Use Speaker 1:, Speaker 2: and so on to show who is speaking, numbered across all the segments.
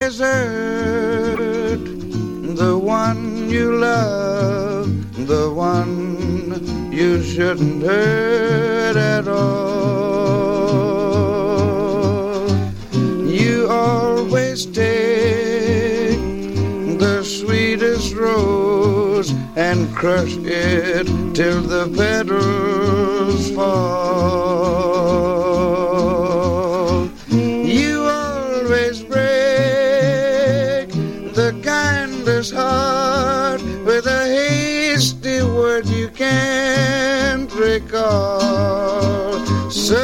Speaker 1: desert, the one you love, the one you shouldn't hurt at all. You always take the sweetest rose and crush it till the petals fall. You always break the kindest heart with a hasty word you can't recall. So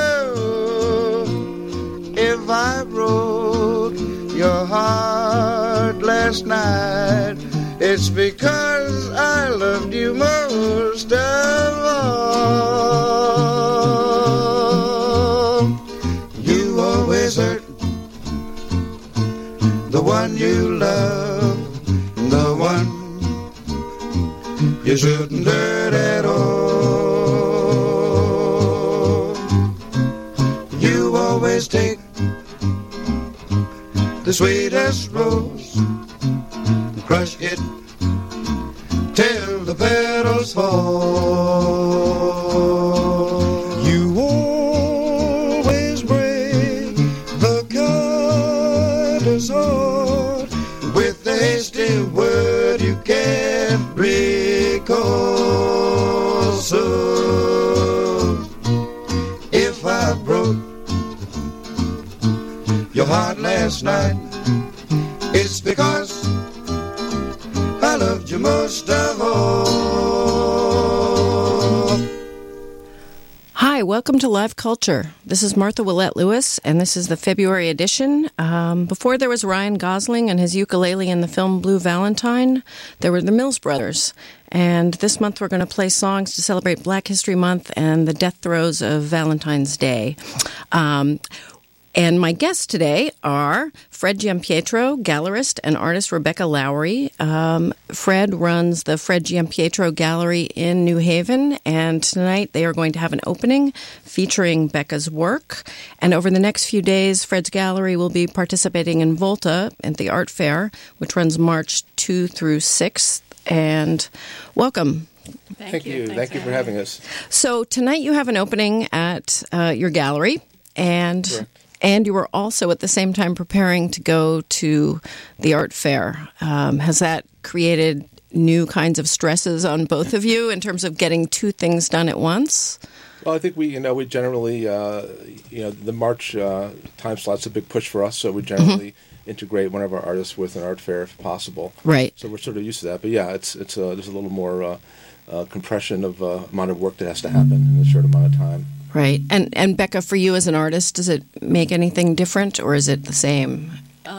Speaker 1: if I broke your heart last night, it's because I loved you most of all. You always hurt the one you love, the one you shouldn't hurt at all. You always take the sweetest rose, crush it till the petals fall. You always break the kindest heart with the hasty word you can't recall. So if I broke your heart last night, it's because I loved you most of all.
Speaker 2: Hi, welcome to Live Culture. This is Martha Willette Lewis, and this is the February edition. Before there was Ryan Gosling and his ukulele in the film Blue Valentine, there were the Mills Brothers. And this month we're going to play songs to celebrate Black History Month and the death throes of Valentine's Day. And my guests today are Fred Giampietro, gallerist, and artist Rebecca Lowry. Fred runs the Fred Giampietro Gallery in New Haven, and tonight they are going to have an opening featuring Becca's work. And over the next few days, Fred's Gallery will be participating in Volta at the Art Fair, which runs March 2 through 6th. And welcome.
Speaker 3: Thank you. Thank you for having us.
Speaker 2: So tonight you have an opening at your gallery, and...
Speaker 3: Correct.
Speaker 2: And you were also at the same time preparing to go to the art fair. Has that created new kinds of stresses on both of you in terms of getting two things done at once?
Speaker 3: Well, I think we generally, the March time slot's a big push for us, so we generally integrate one of our artists with an art fair if possible.
Speaker 2: Right.
Speaker 3: So we're sort of used to that. But yeah, it's there's a little more compression of amount of work that has to happen in a short amount of time.
Speaker 2: Right. And Becca, for you as an artist, does it make anything different, or is it the same?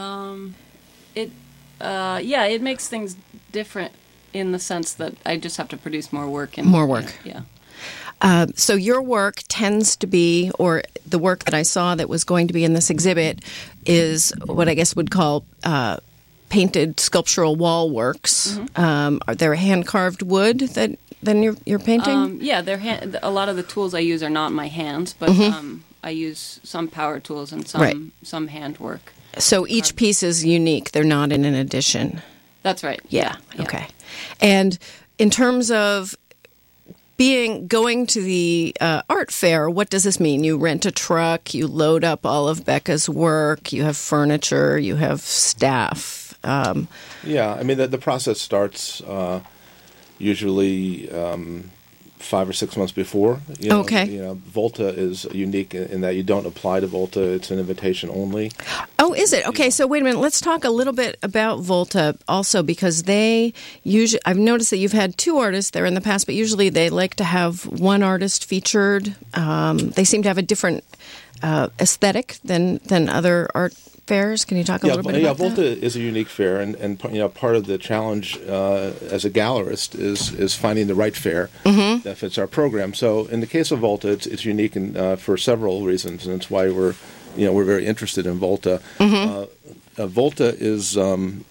Speaker 4: It makes things different in the sense that I just have to produce more work.
Speaker 2: More work.
Speaker 4: Yeah.
Speaker 2: So your work tends to be, or the work that I saw that was going to be in this exhibit is what I guess would call painted sculptural wall works. Are there hand-carved wood that then you're painting?
Speaker 4: They're a lot of the tools I use are not my hands, but I use some power tools and some handwork.
Speaker 2: So each piece is unique. They're not in an edition.
Speaker 4: That's right.
Speaker 2: Yeah. Okay. And in terms of going to the art fair, what does this mean? You rent a truck, you load up all of Becca's work, you have furniture, you have staff.
Speaker 3: Yeah, I mean, the process starts usually 5 or 6 months before.
Speaker 2: Okay.
Speaker 3: Volta is unique in that you don't apply to Volta. It's an invitation only.
Speaker 2: Oh, is it? Okay, so wait a minute. Let's talk a little bit about Volta also, because I've noticed that you've had two artists there in the past, but usually they like to have one artist featured. They seem to have a different aesthetic than other art fairs. Can you talk a little bit about that?
Speaker 3: Yeah, Volta is a unique fair, and part of the challenge as a gallerist is finding the right fair that fits our program. So in the case of Volta, it's unique for several reasons, and it's why we're very interested in Volta. Volta is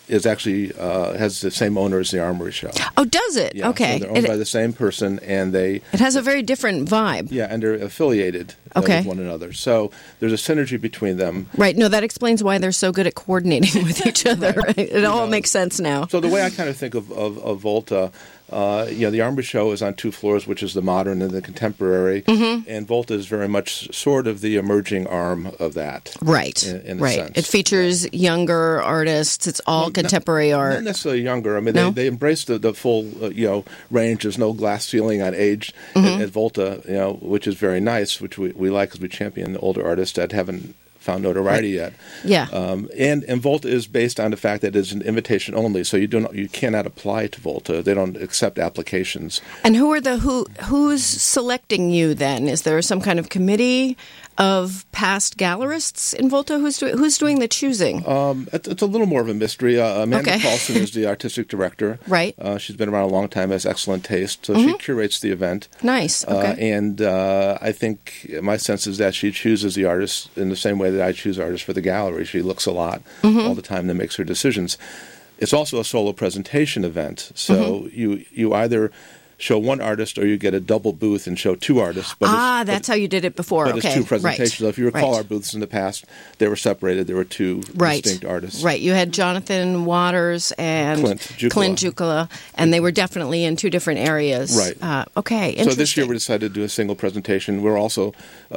Speaker 3: is actually has the same owner as the Armory Show.
Speaker 2: Oh, does it?
Speaker 3: Yeah,
Speaker 2: Okay.
Speaker 3: So they're owned by the same person, and
Speaker 2: it has a very different vibe.
Speaker 3: Yeah, and they're affiliated with one another. So there's a synergy between them.
Speaker 2: Right. No, that explains why they're so good at coordinating with each other. Right. It all makes sense now.
Speaker 3: So the way I kind of think of Volta, the Armory Show is on 2 floors, which is the modern and the contemporary, and Volta is very much sort of the emerging arm of that.
Speaker 2: Right.
Speaker 3: In a sense.
Speaker 2: It features younger artists. It's all contemporary art.
Speaker 3: Not necessarily younger. I mean,
Speaker 2: No?
Speaker 3: they embrace the full range. There's no glass ceiling on age at Volta, which is very nice, which we like because we champion older artists that haven't found notoriety yet.
Speaker 2: Yeah.
Speaker 3: And Volta is based on the fact that it's an invitation only, so you cannot apply to Volta. They don't accept applications.
Speaker 2: And who's selecting you then? Is there some kind of committee of past gallerists in Volta? Who's doing the choosing?
Speaker 3: It's a little more of a mystery. Amanda Paulson is the artistic director.
Speaker 2: Right.
Speaker 3: She's been around a long time, has excellent taste, so she curates the event.
Speaker 2: Nice. Okay.
Speaker 3: And I think my sense is that she chooses the artists in the same way that I choose artists for the gallery. She looks a lot all the time and makes her decisions. It's also a solo presentation event, so you either show one artist or you get a double booth and show 2 artists.
Speaker 2: That's how you did it before.
Speaker 3: But
Speaker 2: okay.
Speaker 3: it's 2 presentations.
Speaker 2: Right.
Speaker 3: If you recall our booths in the past, they were separated. There were 2 distinct artists.
Speaker 2: Right. You had Jonathan Waters and Clint Jukala, and they were definitely in 2 different areas.
Speaker 3: Right.
Speaker 2: Okay. Interesting.
Speaker 3: So this year we decided to do a single presentation. We're also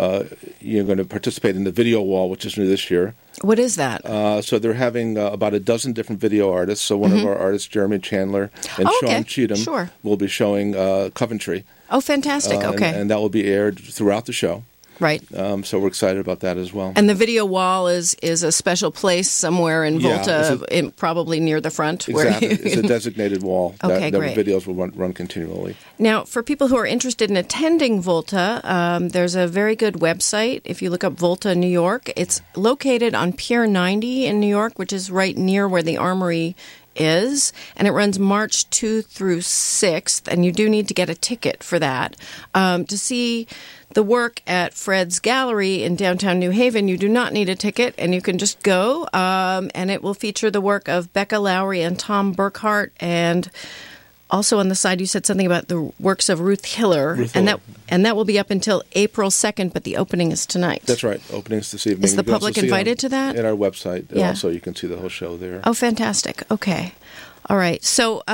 Speaker 3: going to participate in the video wall, which is new this year.
Speaker 2: What is that?
Speaker 3: So they're having about a dozen different video artists. So one of our artists, Jeremy Chandler, and Sean Cheatham, will be showing Coventry.
Speaker 2: Oh, fantastic. Okay.
Speaker 3: And that will be aired throughout the show.
Speaker 2: Right.
Speaker 3: So we're excited about that as well.
Speaker 2: And the video wall is a special place somewhere in Volta, probably near the front.
Speaker 3: Exactly. It's a designated wall that
Speaker 2: great.
Speaker 3: videos will run continually.
Speaker 2: Now, for people who are interested in attending Volta, there's a very good website. If you look up Volta New York, it's located on Pier 90 in New York, which is right near where the Armory is, and it runs March 2 through 6th, and you do need to get a ticket for that. To see the work at Fred's Gallery in downtown New Haven, you do not need a ticket, and you can just go, and it will feature the work of Becca Lowry and Tom Burkhart, and also on the side you said something about the works of Ruth Hiller, and that will be up until April 2nd, but the opening is tonight.
Speaker 3: That's right. Opening's this evening.
Speaker 2: Is the public invited to that?
Speaker 3: At our website. Yeah. Also, you can see the whole show there.
Speaker 2: Oh, fantastic. Okay. All right. So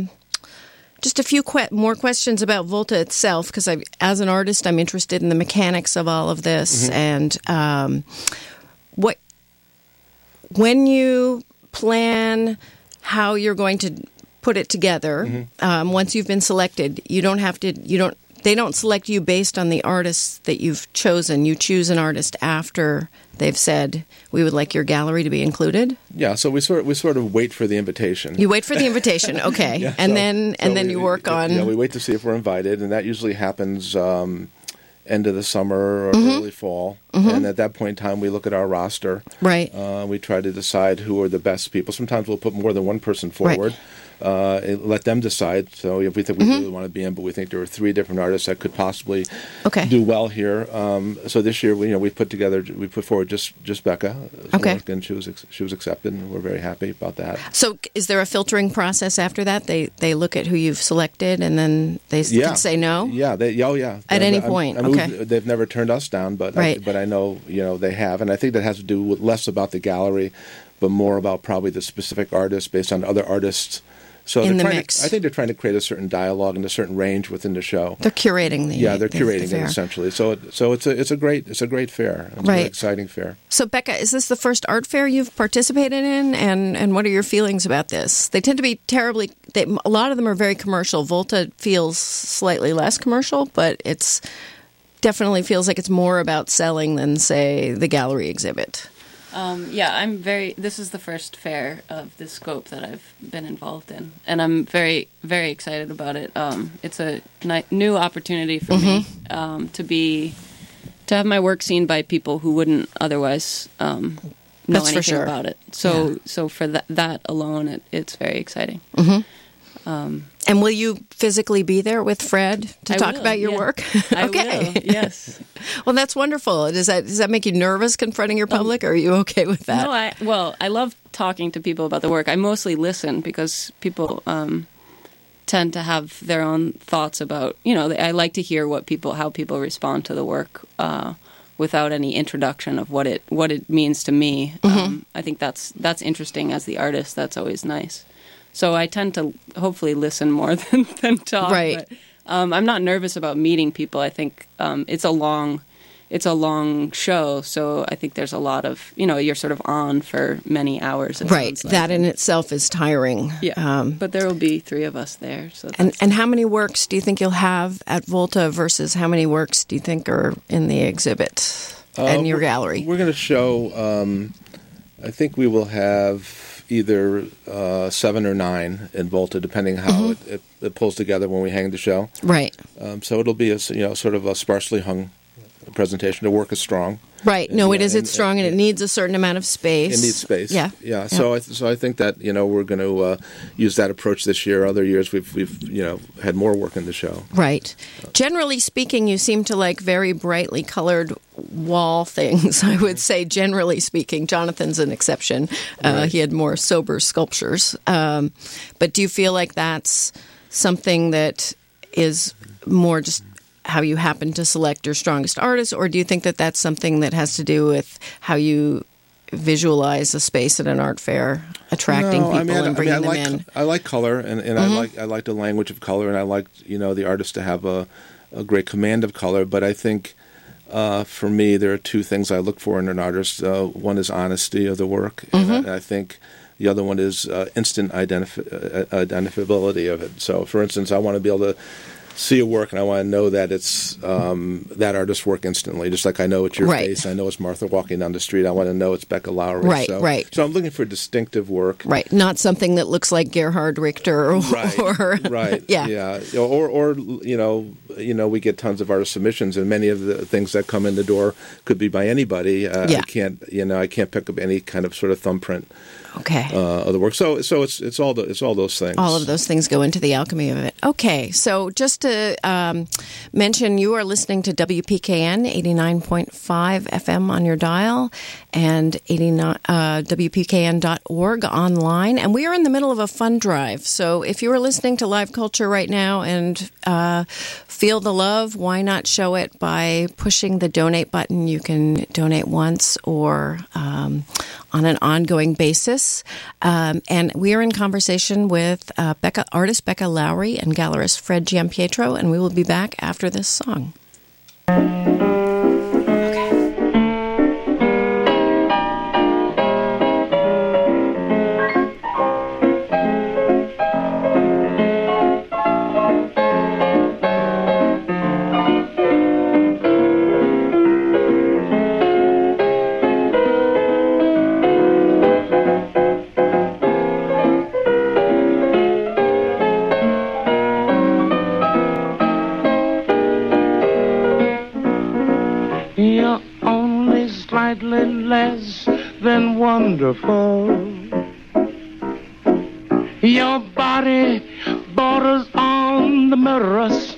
Speaker 2: just a few more questions about Volta itself, because as an artist, I'm interested in the mechanics of all of this. And when you plan how you're going to put it together, once you've been selected, they don't select you based on the artists that you've chosen. You choose an artist after they've said, we would like your gallery to be included?
Speaker 3: Yeah, so we sort of wait for the invitation.
Speaker 2: You wait for the invitation, okay.
Speaker 3: Yeah,
Speaker 2: and then you work on...
Speaker 3: Yeah, we wait to see if we're invited, and that usually happens end of the summer or early fall. And at that point in time, we look at our roster.
Speaker 2: Right.
Speaker 3: We try to decide who are the best people. Sometimes we'll put more than one person forward.
Speaker 2: Right.
Speaker 3: And let them decide. So if we think we really want to be in, but we think there are 3 different artists that could possibly do well here. So this year, we put forward just Becca.
Speaker 2: Okay.
Speaker 3: And she was accepted, and we're very happy about that.
Speaker 2: So is there a filtering process after that? They look at who you've selected, and then they can say no?
Speaker 3: Yeah.
Speaker 2: At any point, okay.
Speaker 3: They've never turned us down, but I know they have, and I think that has to do with less about the gallery, but more about probably the specific artist based on other artists. So
Speaker 2: in the mix.
Speaker 3: I think they're trying to create a certain dialogue and a certain range within the show.
Speaker 2: They're curating
Speaker 3: they're curating it essentially. So it's a great fair. It's a very exciting fair.
Speaker 2: So Becca, is this the first art fair you've participated in, and what are your feelings about this? They tend to be a lot of them are very commercial. Volta feels slightly less commercial, but it's definitely feels like it's more about selling than, say, the gallery exhibit.
Speaker 4: This is the first fair of this scope that I've been involved in, and I'm very, very excited about it. It's a new opportunity for me to have my work seen by people who wouldn't otherwise know anything about it. So for that alone, it's very exciting.
Speaker 2: And will you physically be there with Fred to talk about your work?
Speaker 4: I
Speaker 2: Okay.
Speaker 4: will, yes.
Speaker 2: Well, that's wonderful. Does that make you nervous confronting your public, or are you okay with that?
Speaker 4: No, I love talking to people about the work. I mostly listen because people tend to have their own thoughts about, I like to hear how people respond to the work without any introduction of what it means to me. I think that's interesting as the artist. That's always nice. So I tend to hopefully listen more than talk.
Speaker 2: Right.
Speaker 4: But, I'm not nervous about meeting people. I think it's a long show, so I think there's a lot of, you're sort of on for many hours.
Speaker 2: Right. That in itself is tiring.
Speaker 4: Yeah. But there will be 3 of us there. So
Speaker 2: and how many works do you think you'll have at Volta versus how many works do you think are in the exhibit and your gallery?
Speaker 3: We're going to show, I think we will have either 7 or 9 in Volta, depending how it pulls together when we hang the show.
Speaker 2: Right.
Speaker 3: So it'll be sort of a sparsely hung presentation. The work is strong.
Speaker 2: Right. No, it is. It's strong, and it needs a certain amount of space.
Speaker 3: It needs space.
Speaker 2: Yeah.
Speaker 3: Yeah. So I think that we're going to use that approach this year. Other years we've had more work in the show.
Speaker 2: Right. Generally speaking, you seem to like very brightly colored wall things. I would say, generally speaking, Jonathan's an exception.
Speaker 3: Right.
Speaker 2: He had more sober sculptures. But do you feel like that's something that is more just how you happen to select your strongest artists, or do you think that that's something that has to do with how you visualize a space at an art fair, attracting people and bringing them in?
Speaker 3: I like color, and I like the language of color, and I like the artist to have a great command of color. But I think for me, there are 2 things I look for in an artist. One is honesty of the work, and I think the other one is instant identifiability of it. So, for instance, I want to be able to see a work, and I want to know that it's that artist's work instantly. Just like I know it's your face, I know it's Martha walking down the street. I want to know it's Becca Lowry.
Speaker 2: Right,
Speaker 3: right. So I'm looking for distinctive work.
Speaker 2: Right, not something that looks like Gerhard Richter.
Speaker 3: Right. Yeah. Or we get tons of artist submissions, and many of the things that come in the door could be by anybody. I can't pick up any kind of sort of thumbprint.
Speaker 2: Okay.
Speaker 3: Of the work. So it's all those things.
Speaker 2: All of those things go into the alchemy of it. Okay. So just to mention, you are listening to WPKN 89.5 FM on your dial and WPKN.org online. And we are in the middle of a fund drive. So if you are listening to Live Culture right now and feel the love, why not show it by pushing the donate button? You can donate once or on an ongoing basis. And we are in conversation with artist Becca Lowry and gallerist Fred Giampietro, and we will be back after this song.
Speaker 5: Less than wonderful. Your body borders on the mirrors.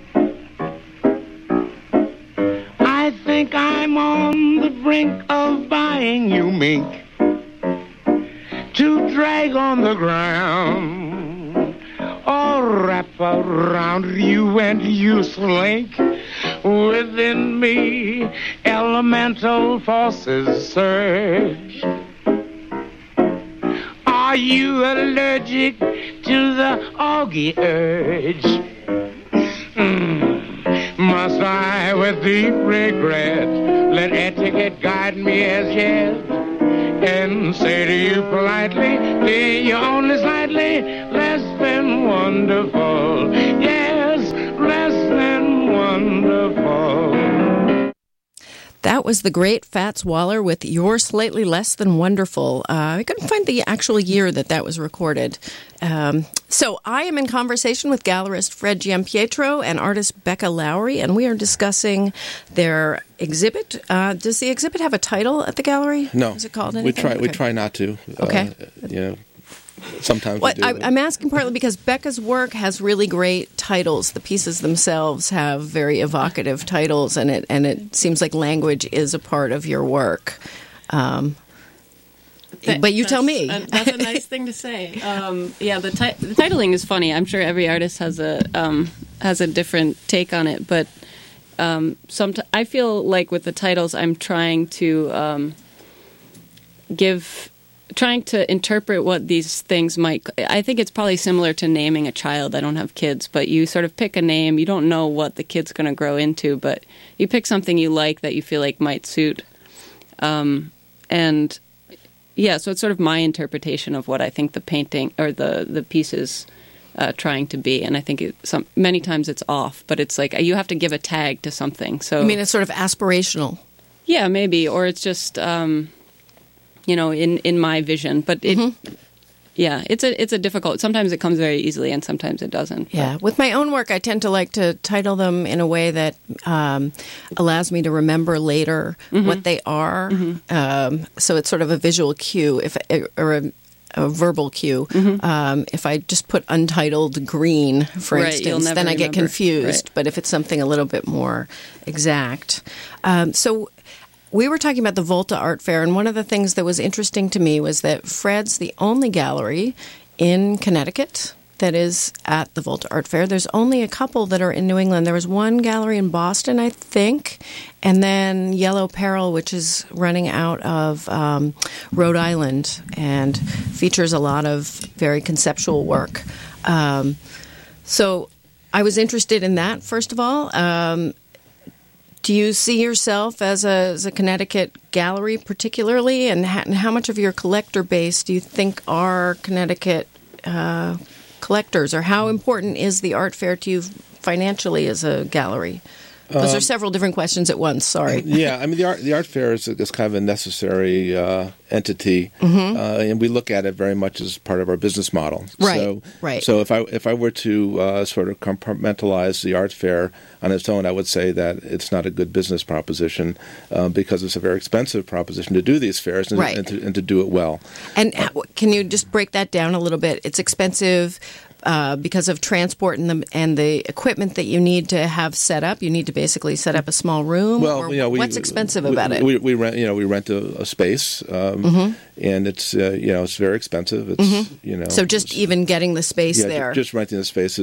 Speaker 5: I think I'm on the brink of buying you mink to drag on the ground, or wrap around you and you slink. Within me, elemental forces surge. Are you allergic to the Augie urge? Must I, with deep regret, let etiquette guide me as yet, and say to you politely, dear, you're only slightly less than wonderful. Yes, less than wonderful.
Speaker 2: That was the great Fats Waller with You're Slightly Less Than Wonderful. I couldn't find the actual year that was recorded. So I am in conversation with gallerist Fred Giampietro and artist Becca Lowry, and we are discussing their exhibit. Does the exhibit have a title at the gallery?
Speaker 3: No.
Speaker 2: Is it called anything?
Speaker 3: We try not to.
Speaker 2: Okay.
Speaker 3: Sometimes
Speaker 2: Well,
Speaker 3: we do.
Speaker 2: I'm asking partly because Becca's work has really great titles. The pieces themselves have very evocative titles, and it seems like language is a part of your work. But you tell me.
Speaker 4: That's a nice thing to say. The titling is funny. I'm sure every artist has a different take on it, but I feel like with the titles, I'm trying to trying to interpret what these things might. I think it's probably similar to naming a child. I don't have kids, but you sort of pick a name. You don't know what the kid's going to grow into, but you pick something you like that you feel like might suit. And yeah, so it's sort of my interpretation of what I think the painting or the piece is trying to be. And I think many times it's off, but it's like you have to give a tag to something. So
Speaker 2: I mean, it's sort of aspirational.
Speaker 4: Yeah, maybe, or it's just in my vision. But it's a difficult. Sometimes it comes very easily, and sometimes it doesn't.
Speaker 2: Yeah, with my own work, I tend to like to title them in a way that allows me to remember later what they are. So it's sort of a visual cue, or a verbal cue. If I just put untitled green, for instance, then I get confused. Right. But if it's something a little bit more exact, so. We were talking about the Volta Art Fair, and one of the things that was interesting to me was that Fred's the only gallery in Connecticut that is at the Volta Art Fair. There's only a couple that are in New England. There was one gallery in Boston, I think, and then Yellow Peril, which is running out of Rhode Island and features a lot of very conceptual work. So I was interested in that, first of all. Do you see yourself as a Connecticut gallery particularly, and how much of your collector base do you think are Connecticut collectors, or how important is the art fair to you financially as a gallery? Those are several different questions at once. Sorry.
Speaker 3: Yeah, I mean the art fair is kind of a necessary entity, and we look at it very much as part of our business model.
Speaker 2: Right. Right.
Speaker 3: So if I were to sort of compartmentalize the art fair on its own, I would say that it's not a good business proposition because it's a very expensive proposition to do these fairs and to do it well.
Speaker 2: And can you just break that down a little bit? It's expensive. Because of transport and the equipment that you need to have set up. You need to basically set up a small room.
Speaker 3: Well,
Speaker 2: what's expensive about it?
Speaker 3: We rent a space, and it's it's very expensive. It's
Speaker 2: so just even getting the space there,
Speaker 3: just renting the space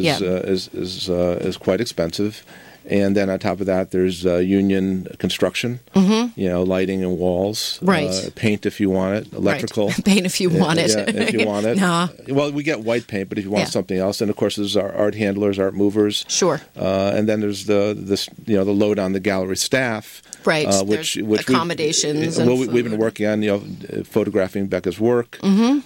Speaker 3: is quite expensive. And then on top of that, there's union construction, lighting and walls, paint if you want it, electrical.
Speaker 2: Right. Paint if you want it.
Speaker 3: Yeah, if you want it.
Speaker 2: Nah.
Speaker 3: Well, we get white paint, but if you want something else, and of course there's our art handlers, art movers.
Speaker 2: Sure.
Speaker 3: And then there's the load on the gallery staff.
Speaker 2: Right.
Speaker 3: Which
Speaker 2: accommodations.
Speaker 3: We've been working on photographing Becca's work,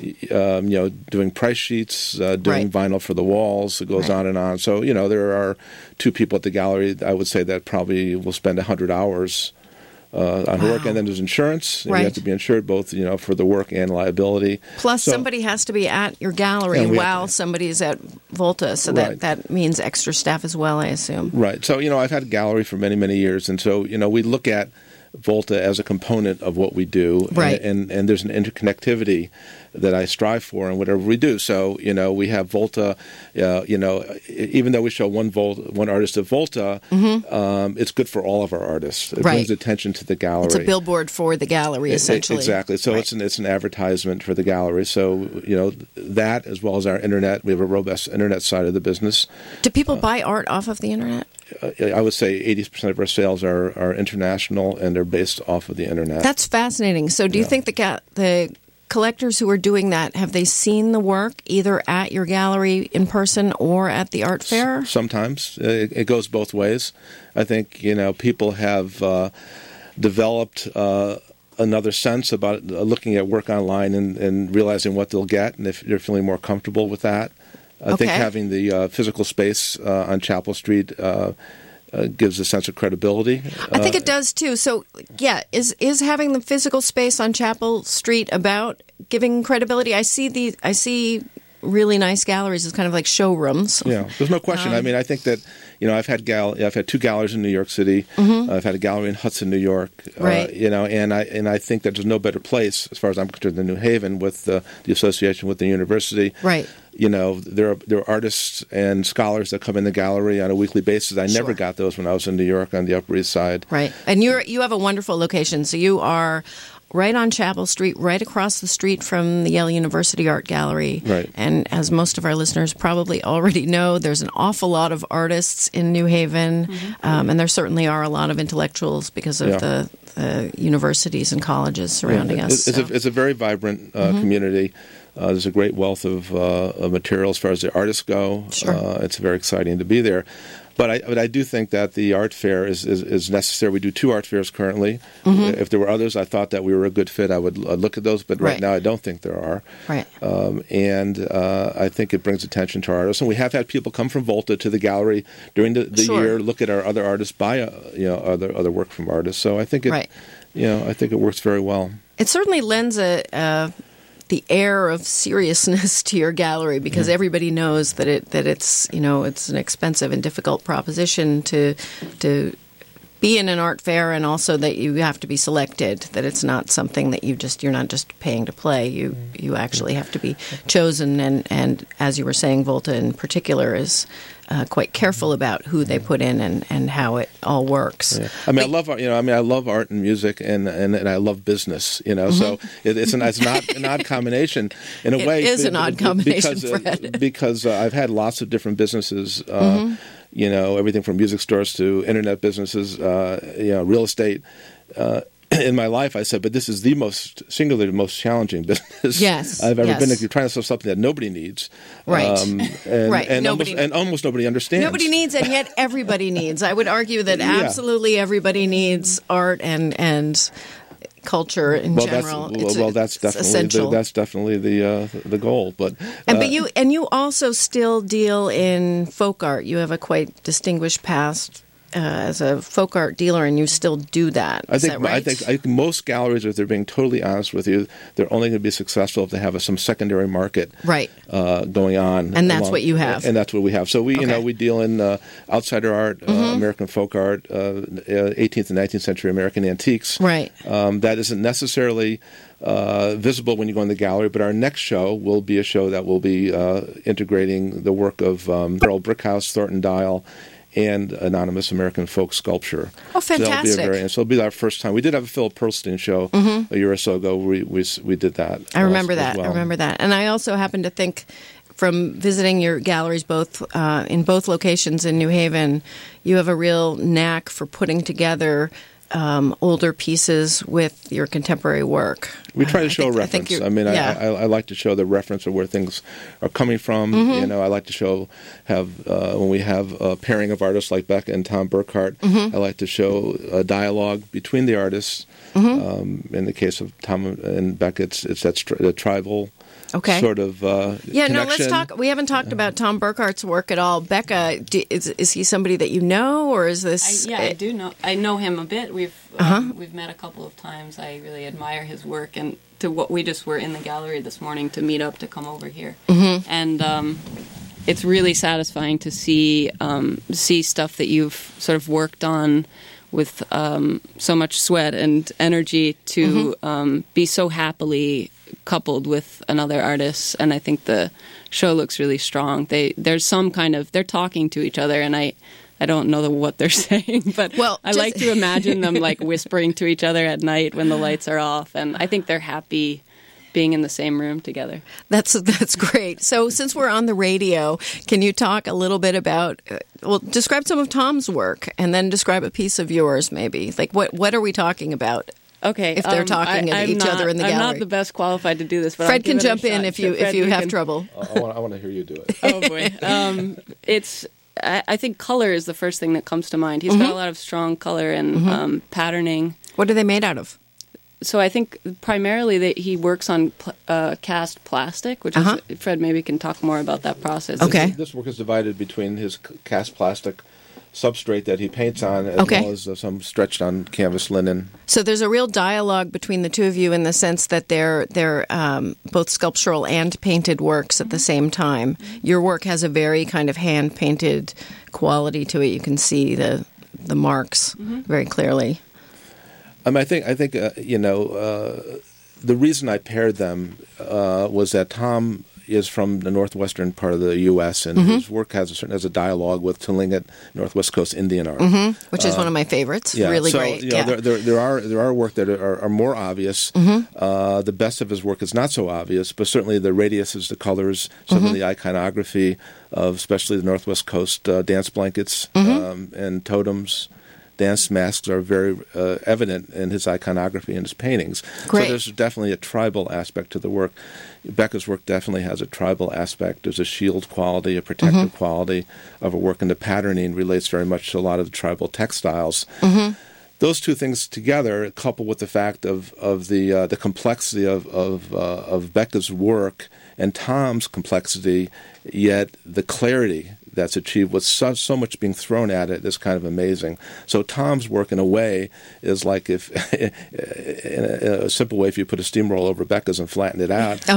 Speaker 3: doing price sheets, doing vinyl for the walls. It goes on and on. So there are two people at the gallery. I would say that probably will spend 100 hours on work, and then there's insurance. You have to be insured both, for the work and liability.
Speaker 2: Plus, somebody has to be at your gallery while somebody's at Volta, so that means extra staff as well, I assume.
Speaker 3: Right. So, I've had a gallery for many, many years, and so, we look at Volta as a component of what we do, and there's an interconnectivity that I strive for in whatever we do. So, we have Volta, even though we show one artist at Volta, it's good for all of our artists. It brings attention to the gallery.
Speaker 2: It's a billboard for the gallery, essentially.
Speaker 3: Exactly. So it's an advertisement for the gallery. So, that as well as our internet, we have a robust internet side of the business.
Speaker 2: Do people buy art off of the internet?
Speaker 3: I would say 80% of our sales are international, and they're based off of the internet.
Speaker 2: That's fascinating. So do you think the collectors who are doing that, have they seen the work either at your gallery in person or at the art fair?
Speaker 3: Sometimes. It goes both ways. I think, people have developed another sense about looking at work online and realizing what they'll get, and if they're feeling more comfortable with that. I think having the physical space on Chapel Street gives a sense of credibility.
Speaker 2: I think it does too. So, is having the physical space on Chapel Street about giving credibility? I see really nice galleries as kind of like showrooms.
Speaker 3: Yeah, there's no question. I mean, I think that, I've had 2 galleries in New York City. I've had a gallery in Hudson, New York.
Speaker 2: Right.
Speaker 3: And I think that there's no better place, as far as I'm concerned, than New Haven with the association with the university.
Speaker 2: Right.
Speaker 3: There are artists and scholars that come in the gallery on a weekly basis. I never got those when I was in New York on the Upper East Side.
Speaker 2: Right. And you have a wonderful location. So you are right on Chapel Street, right across the street from the Yale University Art Gallery.
Speaker 3: Right.
Speaker 2: And as most of our listeners probably already know, there's an awful lot of artists in New Haven, and there certainly are a lot of intellectuals because of the universities and colleges surrounding us.
Speaker 3: It's a very vibrant community. There's a great wealth of material as far as the artists go.
Speaker 2: Sure.
Speaker 3: It's very exciting to be there. But I do think that the art fair is necessary. We do 2 art fairs currently. If there were others, I thought that we were a good fit. I would look at those, but right now I don't think there are.
Speaker 2: Right.
Speaker 3: And I think it brings attention to our artists. And we have had people come from Volta to the gallery during the year, look at our other artists, buy other work from artists. So I think it I think it works very well.
Speaker 2: It certainly lends the air of seriousness to your gallery because everybody knows that it's it's an expensive and difficult proposition to be in an art fair, and also that you have to be selected, that it's not something that you're not just paying to play. You actually have to be chosen, and as you were saying, Volta in particular is quite careful about who they put in and how it all works.
Speaker 3: Yeah. I mean, I love art and music, and I love business. So it's an odd combination in a way.
Speaker 2: It is an odd combination, Fred.
Speaker 3: Because I've had lots of different businesses. Everything from music stores to internet businesses, real estate. In my life, I said, but this is the most challenging business I've ever been in. You're trying to sell something that nobody needs.
Speaker 2: Right.
Speaker 3: And almost nobody understands.
Speaker 2: Nobody needs, and yet everybody needs. I would argue that absolutely everybody needs art and culture in general.
Speaker 3: That's definitely
Speaker 2: essential.
Speaker 3: That's definitely the goal. But
Speaker 2: you also still deal in folk art. You have a quite distinguished past as a folk art dealer, and you still do that. Is that right?
Speaker 3: I think most galleries, if they're being totally honest with you, they're only going to be successful if they have some secondary market going on.
Speaker 2: And that's what you have.
Speaker 3: And that's what we have. So we deal in outsider art, American folk art, 18th and 19th century American antiques.
Speaker 2: Right.
Speaker 3: That isn't necessarily visible when you go in the gallery, but our next show will be a show that will be integrating the work of Earl Brickhouse, Thornton Dial, and anonymous American folk sculpture.
Speaker 2: Oh, fantastic!
Speaker 3: So it'll be our first time. We did have a Philip Pearlstein show a year or so ago. We did that.
Speaker 2: I remember that.
Speaker 3: Well.
Speaker 2: I remember that. And I also happen to think, from visiting your galleries in both locations in New Haven, you have a real knack for putting together older pieces with your contemporary work.
Speaker 3: We try to show reference. I like to show the reference of where things are coming from. I like to have when we have a pairing of artists like Becca and Tom Burkhart, I like to show a dialogue between the artists. In the case of Tom and Becca, it's that tribal sort of connection.
Speaker 2: Let's talk. We haven't talked about Tom Burkhart's work at all. Becca, is he somebody that you know, or is this?
Speaker 4: I do know. I know him a bit. We've met a couple of times. I really admire his work, and we just were in the gallery this morning to meet up to come over here, and it's really satisfying to see stuff that you've sort of worked on with so much sweat and energy to be so happily coupled with another artist, and I think the show looks really strong. They're talking to each other, and I don't know what they're saying, but I like to imagine them like whispering to each other at night when the lights are off, and I think they're happy being in the same room together.
Speaker 2: That's great. So since we're on the radio, can you talk a little bit about, describe some of Tom's work, and then describe a piece of yours maybe? Like what are we talking about?
Speaker 4: Okay,
Speaker 2: if they're talking at each other in the gallery.
Speaker 4: I'm not the best qualified to do this, but
Speaker 2: Fred can jump in if you have trouble.
Speaker 3: I want to hear you do it.
Speaker 4: Oh boy, I think color is the first thing that comes to mind. He's got a lot of strong color and patterning.
Speaker 2: What are they made out of?
Speaker 4: So I think primarily that he works on cast plastic, which is, Fred maybe can talk more about that process.
Speaker 2: Okay.
Speaker 3: This work is divided between his cast plastic substrate that he paints on, as well as some stretched on canvas linen.
Speaker 2: So there's a real dialogue between the two of you in the sense that they're both sculptural and painted works at the same time. Your work has a very kind of hand-painted quality to it. You can see the marks very clearly.
Speaker 3: I think the reason I paired them was that Tom is from the northwestern part of the U.S., and his work has a dialogue with Tlingit Northwest Coast Indian art,
Speaker 2: which is one of my favorites.
Speaker 3: Yeah,
Speaker 2: really
Speaker 3: so,
Speaker 2: great.
Speaker 3: There are work that are more obvious. The best of his work is not so obvious, but certainly the radiuses, the colors, some of the iconography of especially the Northwest Coast dance blankets and totems. Dance masks are very evident in his iconography and his paintings.
Speaker 2: Great.
Speaker 3: So there's definitely a tribal aspect to the work. Becca's work definitely has a tribal aspect. There's a shield quality, a protective quality of a work, and the patterning relates very much to a lot of the tribal textiles. Those two things together, coupled with the fact of the complexity of Becca's work and Tom's complexity, yet the clarity that's achieved with so much being thrown at it is kind of amazing. So Tom's work, in a way, is like if, in a simple way, if you put a steamroller over Becca's and flattened it out,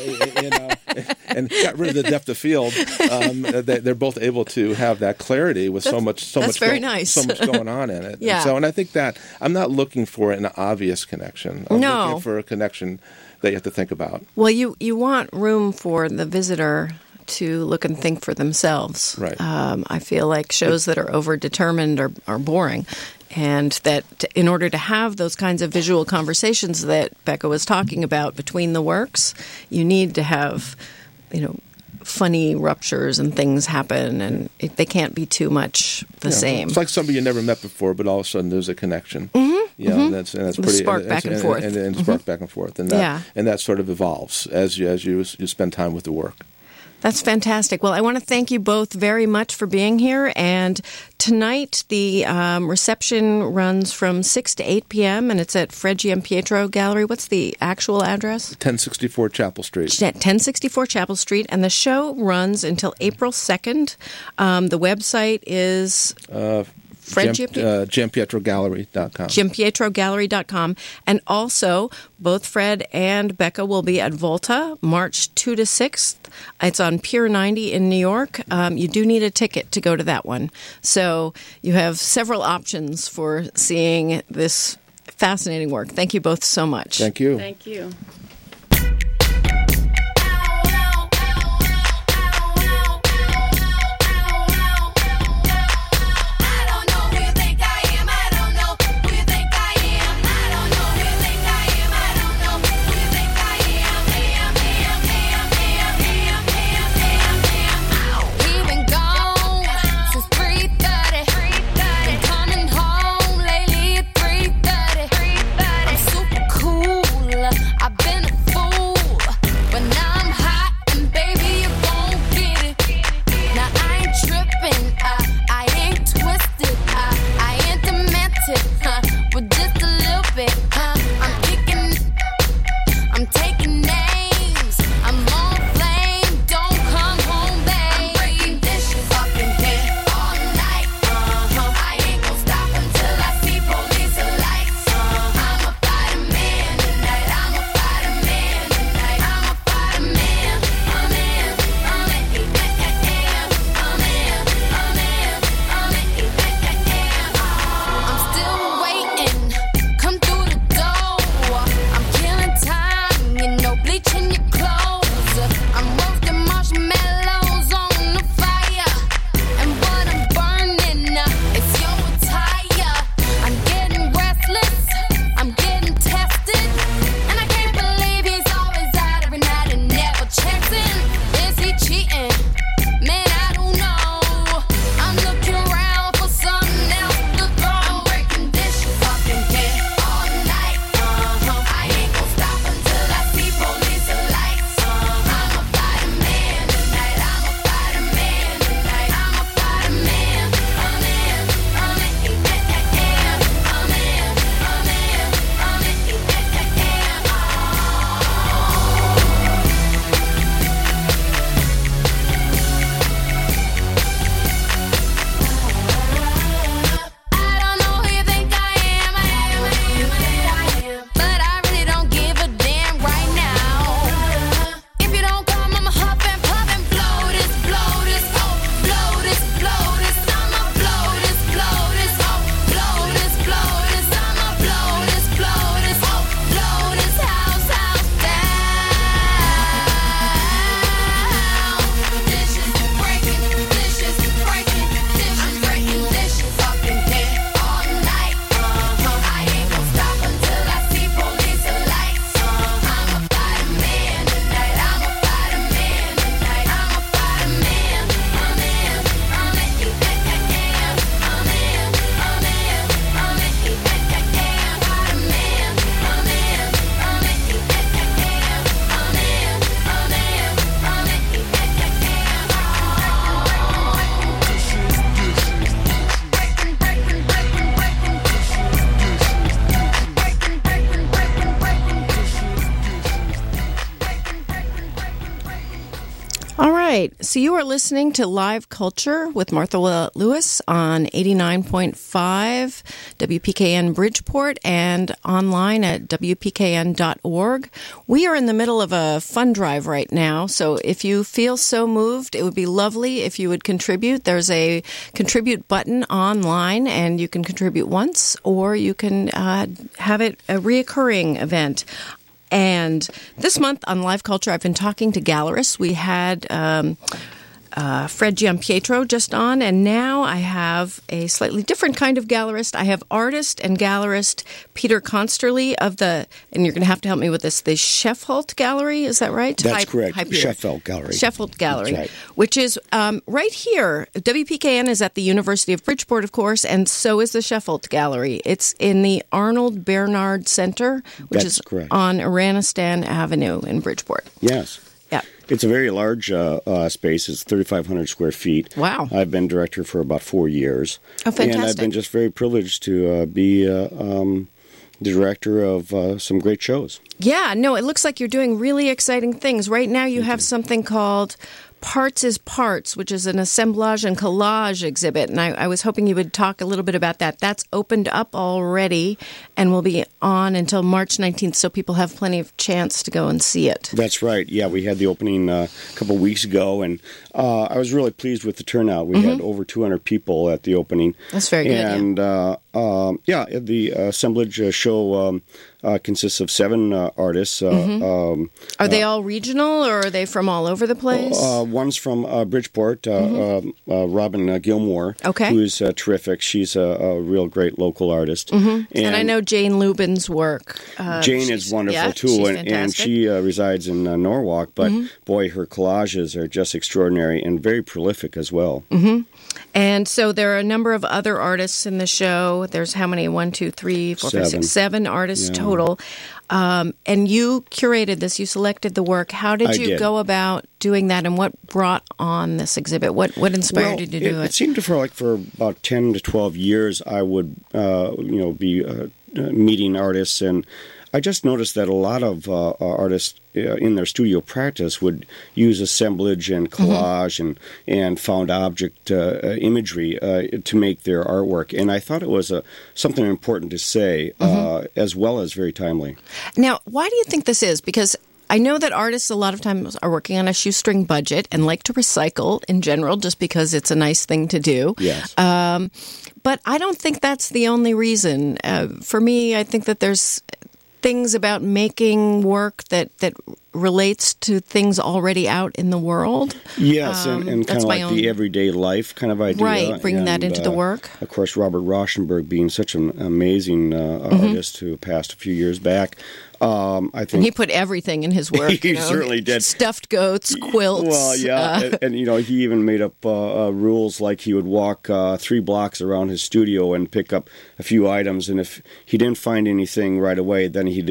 Speaker 3: and got rid of the depth of field, they're both able to have that clarity with so much going on in it.
Speaker 2: Yeah.
Speaker 3: And I think that I'm not looking for an obvious connection. I'm looking for a connection that you have to think about.
Speaker 2: Well, you want room for the visitor to look and think for themselves.
Speaker 3: Right.
Speaker 2: I feel like shows that are over-determined are boring. And that in order to have those kinds of visual conversations that Becca was talking about between the works, you need to have, funny ruptures and things happen, and they can't be too much the same.
Speaker 3: It's like somebody you never met before, but all of a sudden there's a connection. And that's pretty
Speaker 2: spark back and forth.
Speaker 3: And spark back and forth, and that sort of evolves as you spend time with the work.
Speaker 2: That's fantastic. Well, I want to thank you both very much for being here. And tonight, the reception runs from 6 to 8 p.m., and it's at Fred Giampietro Gallery. What's the actual address?
Speaker 3: 1064 Chapel Street.
Speaker 2: 1064 Chapel Street. And the show runs until April 2nd. The website is...
Speaker 3: GiamPietroGallery.com.
Speaker 2: GiamPietroGallery.com. And also, both Fred and Becca will be at Volta, March 2 to 6th. It's on Pier 90 in New York. You do need a ticket to go to that one. So you have several options for seeing this fascinating work. Thank you both so much.
Speaker 3: Thank you.
Speaker 4: Thank you.
Speaker 6: I've been
Speaker 2: right. So you are listening to Live Culture with Martha Lewis on 89.5 WPKN Bridgeport and online at WPKN.org. We are in the middle of a fund drive right now, so if you feel so moved, it would be lovely if you would contribute. There's a contribute button online, and you can contribute once, or you can have it a reoccurring event. And this month on Live Culture, I've been talking to gallerists. We had Fred Giampietro just on, and now I have a slightly different kind of gallerist. I have artist and gallerist Peter Consterly of and you're going to have to help me with this, the Sheffield Gallery, is that right?
Speaker 6: That's correct.
Speaker 2: Hi,
Speaker 6: Sheffield Gallery.
Speaker 2: Sheffield Gallery,
Speaker 6: That's right.
Speaker 2: Which is right here. WPKN is at the University of Bridgeport, of course, and so is the Sheffield Gallery. It's in the Arnold Bernard Center, which
Speaker 6: That's
Speaker 2: is
Speaker 6: correct.
Speaker 2: on Iranistan Avenue in Bridgeport.
Speaker 6: Yes.
Speaker 2: Yeah.
Speaker 6: It's a very large space. It's 3,500 square feet.
Speaker 2: Wow.
Speaker 6: I've been director for about 4 years.
Speaker 2: Oh, fantastic.
Speaker 6: And I've been just very privileged to be the director of some great shows.
Speaker 2: Yeah, no, it looks like you're doing really exciting things. Right now you have something called Parts is Parts, which is an assemblage and collage exhibit. And I was hoping you would talk a little bit about that. That's opened up already and will be on until March 19th, so people have plenty of chance to go and see it.
Speaker 6: That's right. Yeah, we had the opening a couple of weeks ago, and I was really pleased with the turnout. We had over 200 people at the opening.
Speaker 2: That's very good.
Speaker 6: And the assemblage show consists of 7 artists.
Speaker 2: Are they all regional, or are they from all over the place?
Speaker 6: One's from Bridgeport, Robin Gilmore,
Speaker 2: Okay.
Speaker 6: who is terrific. She's a real great local artist.
Speaker 2: And I know Jane Lubin's work.
Speaker 6: Jane is wonderful, too,
Speaker 2: she's
Speaker 6: and
Speaker 2: fantastic.
Speaker 6: she resides in Norwalk, but boy, her collages are just extraordinary and very prolific as well.
Speaker 2: And so there are a number of other artists in the show. There's how many? 1, 2, 3, 4, 5, 6, 7 artists total. And you curated this. You selected the work. How did you go about doing that, and what brought on this exhibit? What inspired you to do it?
Speaker 6: It seemed for about 10 to 12 years I would be meeting artists, and I just noticed that a lot of artists in their studio practice would use assemblage and collage and found object imagery to make their artwork. And I thought it was something important to say, as well as very timely.
Speaker 2: Now, why do you think this is? Because I know that artists a lot of times are working on a shoestring budget and like to recycle in general just because it's a nice thing to do.
Speaker 6: Yes.
Speaker 2: But I don't think that's the only reason. For me, I think that there's things about making work that relates to things already out in the world.
Speaker 6: Yes, and kind of like the everyday life kind of idea.
Speaker 2: Right, bringing that into the work.
Speaker 6: Of course, Robert Rauschenberg being such an amazing artist who passed a few years back. I think
Speaker 2: and he put everything in his work.
Speaker 6: He certainly did.
Speaker 2: Stuffed goats, quilts.
Speaker 6: Well, yeah, and he even made up rules like he would walk 3 blocks around his studio and pick up a few items, and if he didn't find anything right away, then he'd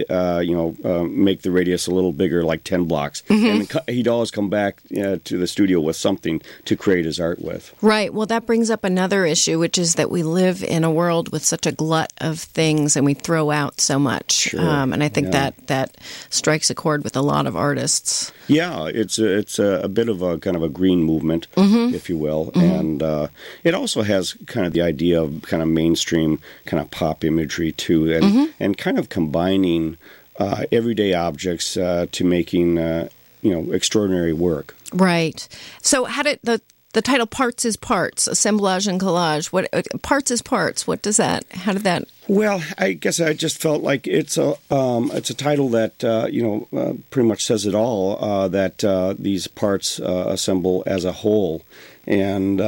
Speaker 6: make the radius a little bigger, like 10 blocks, and he'd always come back to the studio with something to create his art with.
Speaker 2: Right. Well, that brings up another issue, which is that we live in a world with such a glut of things, and we throw out so much.
Speaker 6: Sure.
Speaker 2: And I think that strikes a chord with a lot of artists.
Speaker 6: Yeah, it's a bit of a kind of a green movement, if you will, and it also has kind of the idea of kind of mainstream kind of pop imagery too, and kind of combining everyday objects to making extraordinary work.
Speaker 2: Right. So how did the title "Parts is Parts," assemblage and collage? What parts is parts? What does that? How did that?
Speaker 6: Well, I guess I just felt like it's a title that pretty much says it all. That these parts assemble as a whole, and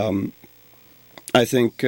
Speaker 6: I think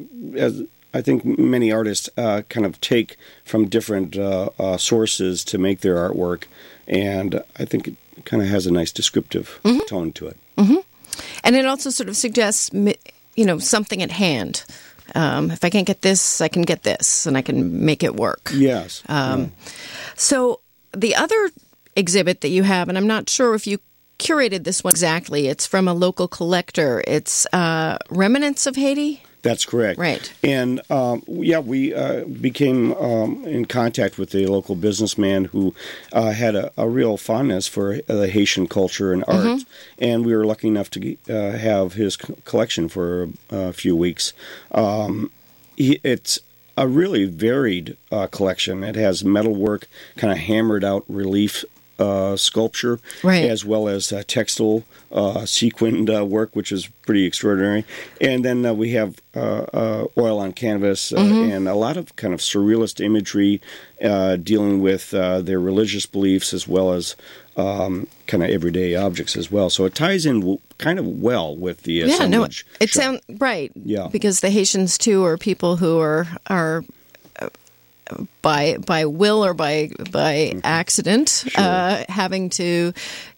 Speaker 6: many artists kind of take from different sources to make their artwork, and I think it kind of has a nice descriptive tone to it.
Speaker 2: And it also sort of suggests, something at hand. If I can't get this, I can get this, and I can make it work.
Speaker 6: Yes.
Speaker 2: So the other exhibit that you have, and I'm not sure if you curated this one exactly, it's from a local collector. It's Remnants of Haiti?
Speaker 6: That's correct.
Speaker 2: Right.
Speaker 6: And, we became in contact with a local businessman who had a real fondness for the Haitian culture and art. And we were lucky enough to have his collection for a few weeks. It's a really varied collection. It has metalwork, kind of hammered out relief sculpture, as well as textile sequined work, which is pretty extraordinary. And then we have oil on canvas and a lot of kind of surrealist imagery dealing with their religious beliefs as well as kind of everyday objects as well. So it ties in kind of well with the assemblage.
Speaker 2: It sounds right.
Speaker 6: Yeah,
Speaker 2: because the Haitians too are people who are by will or by accident having to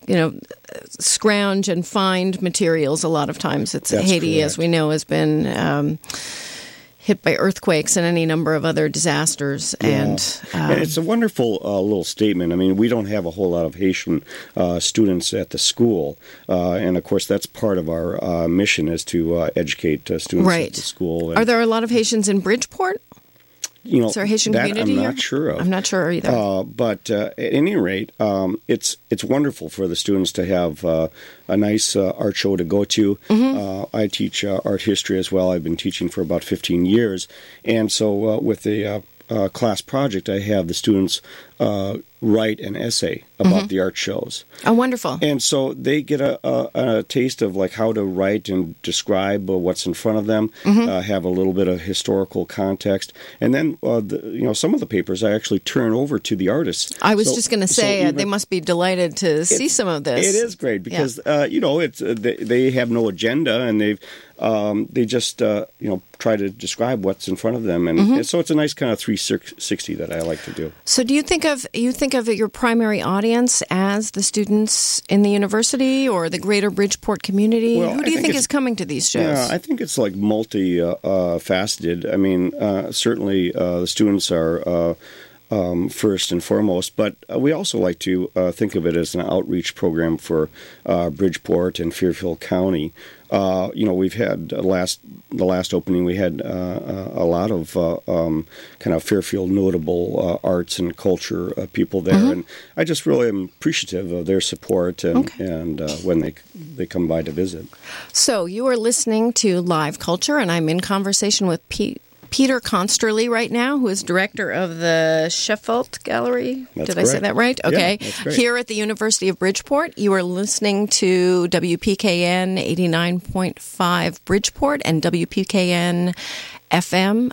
Speaker 2: scrounge and find materials. A lot of times, Haiti, correct. As we know, has been hit by earthquakes and any number of other disasters. Yeah. And
Speaker 6: it's a wonderful little statement. I mean, we don't have a whole lot of Haitian students at the school. And, of course, that's part of our mission is to educate students at the school. And,
Speaker 2: are there a lot of Haitians in Bridgeport? Is there a Haitian community
Speaker 6: I'm not sure of.
Speaker 2: I'm not sure either.
Speaker 6: But at any rate, it's wonderful for the students to have a nice art show to go to. I teach art history as well. I've been teaching for about 15 years. And so with the class project, I have the students write an essay about the art shows.
Speaker 2: Oh, wonderful.
Speaker 6: And so they get a taste of like how to write and describe what's in front of them, have a little bit of historical context. And then, some of the papers I actually turn over to the artists.
Speaker 2: I was just going to say, they must be delighted to see some of this.
Speaker 6: It is great because, it's they have no agenda and they just, try to describe what's in front of them. And so it's a nice kind of 360 that I like to do.
Speaker 2: So do you think of your primary audience as the students in the university or the greater Bridgeport community?
Speaker 6: Well,
Speaker 2: who do you think is coming to these shows?
Speaker 6: Yeah, I think it's like multi-faceted. I mean, certainly the students are first and foremost, but we also like to think of it as an outreach program for Bridgeport and Fairfield County. We've had the last opening. We had a lot of kind of Fairfield notable arts and culture people there, and I just really am appreciative of their support and when they come by to visit. So
Speaker 2: you are listening to Live Culture, and I'm in conversation with Peter Consterly right now, who is director of the Sheffield Gallery.
Speaker 6: That's
Speaker 2: Did
Speaker 6: correct.
Speaker 2: I say that right? Okay.
Speaker 6: Yeah, that's great. Here
Speaker 2: at the University of Bridgeport, you are listening to WPKN 89.5 Bridgeport and WPKN FM,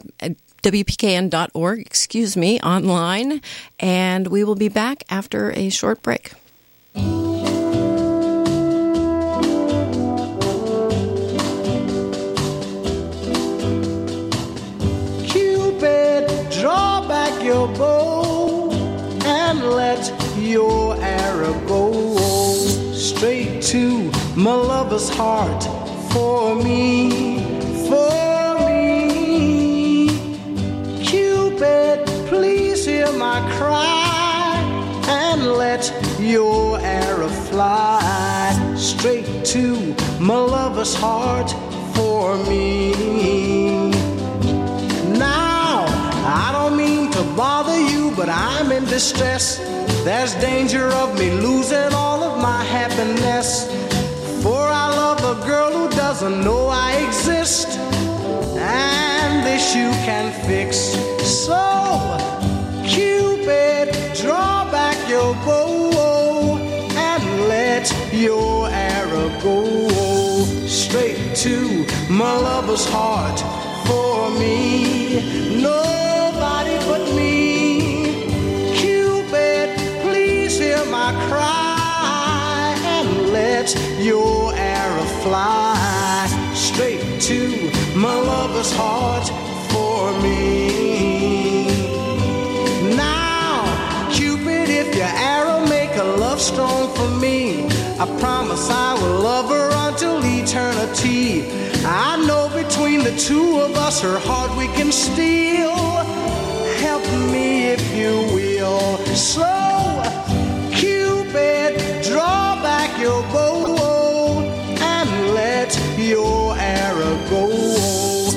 Speaker 2: WPKN.org, online. And we will be back after a short break.
Speaker 7: Draw back your bow and let your arrow go straight to my lover's heart for me, for me. Cupid, please hear my cry and let your arrow fly straight to my lover's heart for me. Now, I don't mean to bother you, but I'm in distress. There's danger of me losing all of my happiness. For I love a girl who doesn't know I exist, and this you can fix. So, Cupid, draw back your bow and let your arrow go straight to my lover's heart for me. Nobody but me. Cupid, please hear my cry and let your arrow fly straight to my lover's heart for me. Now, Cupid, if your arrow make a love stone for me, I promise I will love her until eternity. I know between the two of us her heart we can steal. Help me if you will. So, Cupid, draw back your bow and let your arrow go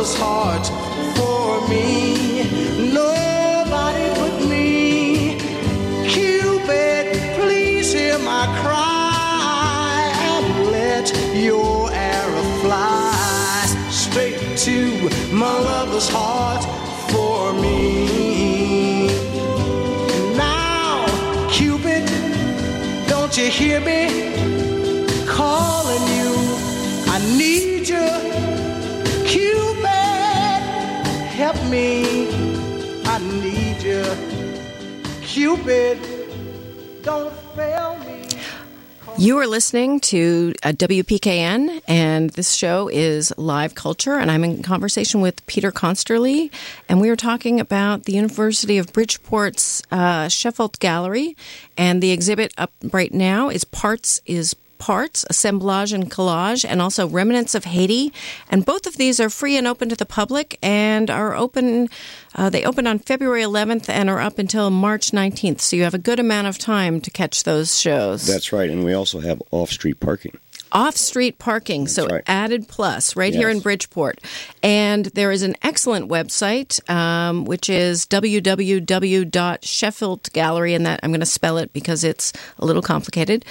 Speaker 7: lover's heart for me. Nobody but me. Cupid, please hear my cry and let your arrow fly straight to my lover's heart for me. Now, Cupid, don't you hear me calling you? I need you, Cupid, help me. I need you, Cupid, don't fail me.
Speaker 2: You are listening to WPKN, and this show is Live Culture, and I'm in conversation with Peter Consterly, and we are talking about the University of Bridgeport's Sheffield Gallery, and the exhibit up right now is Parts, Assemblage and Collage, and also Remnants of Haiti. And both of these are free and open to the public and are open. They opened on February 11th and are up until March 19th. So you have a good amount of time to catch those shows.
Speaker 6: That's right. And we also have off-street parking.
Speaker 2: Off-street parking, so
Speaker 6: right.
Speaker 2: Added plus, right here in Bridgeport. And there is an excellent website, which is www.sheffieldgallery, and that I'm going to spell it because it's a little complicated,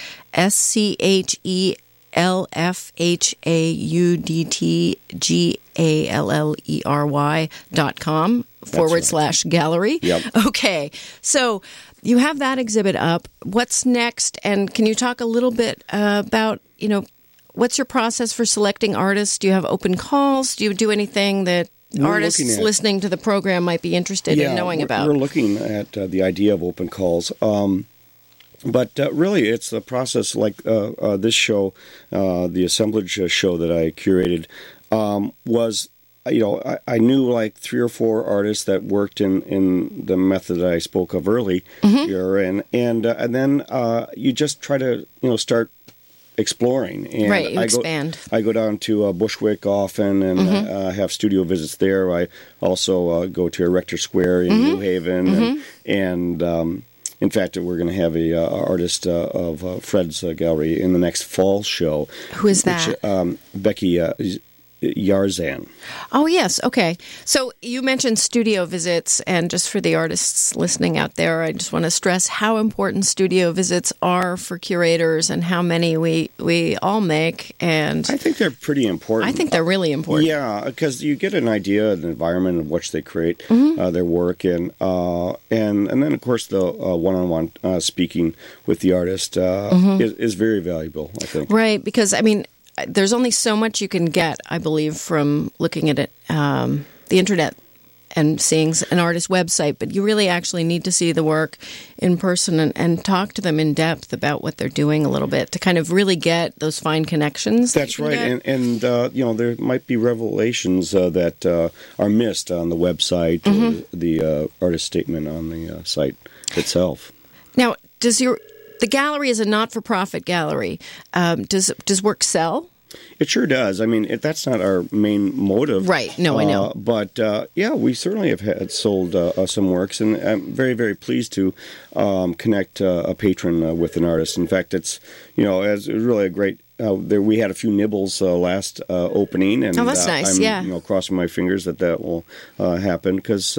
Speaker 2: SCHELFHAUDTGALLERY.com /gallery.
Speaker 6: Yep.
Speaker 2: Okay, so you have that exhibit up. What's next? And can you talk a little bit about, what's your process for selecting artists? Do you have open calls? Do you do anything that artists listening to the program might be interested in knowing about?
Speaker 6: We're looking at the idea of open calls. But really, it's the process like this show, the assemblage show that I curated, was, I knew like 3 or 4 artists that worked in the method that I spoke of earlier, and then you just try to, start exploring. And
Speaker 2: right, you expand.
Speaker 6: I go down to Bushwick often and have studio visits there. I also go to Erector Square in New Haven, and in fact, we're going to have a artist of Fred's gallery in the next fall show.
Speaker 2: Who is that?
Speaker 6: Becky Yarzan.
Speaker 2: Oh, yes. Okay. So you mentioned studio visits, and just for the artists listening out there, I just want to stress how important studio visits are for curators and how many we all make. And
Speaker 6: I think they're pretty important.
Speaker 2: I think they're really important.
Speaker 6: Yeah, because you get an idea of the environment in which they create their work, and then, of course, the one-on-one speaking with the artist is very valuable, I think.
Speaker 2: Right, because, there's only so much you can get, I believe, from looking at it, the internet and seeing an artist's website, but you really actually need to see the work in person and talk to them in depth about what they're doing a little bit to kind of really get those fine connections.
Speaker 6: That's right, and there might be revelations that are missed on the website, or the artist statement on the site itself.
Speaker 2: Now, the gallery is a not-for-profit gallery. Does work sell?
Speaker 6: It sure does. That's not our main motive.
Speaker 2: Right. No, I know.
Speaker 6: But, we certainly have had sold some works, and I'm very, very pleased to connect a patron with an artist. In fact, it's really a great... we had a few nibbles last opening, and
Speaker 2: that's nice.
Speaker 6: I'm crossing my fingers that will happen because